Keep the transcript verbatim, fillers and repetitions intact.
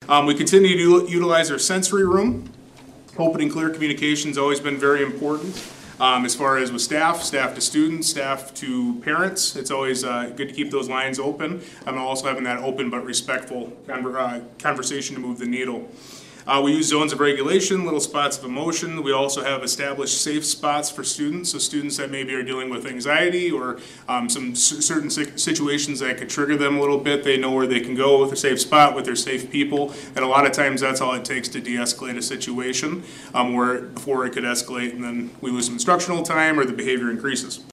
Um, we continue to utilize our sensory room. Open and clear communication has always been very important. Um, as far as with staff, staff to students, staff to parents, it's always uh, good to keep those lines open. And also having that open but respectful conver uh, conversation to move the needle. Uh, we use zones of regulation, little spots of emotion. We also have established safe spots for students, so students that maybe are dealing with anxiety or um, some certain situations that could trigger them a little bit, they know where they can go with a safe spot, with their safe people, and a lot of times that's all it takes to de-escalate a situation um, where before it could escalate and then we lose some instructional time or the behavior increases.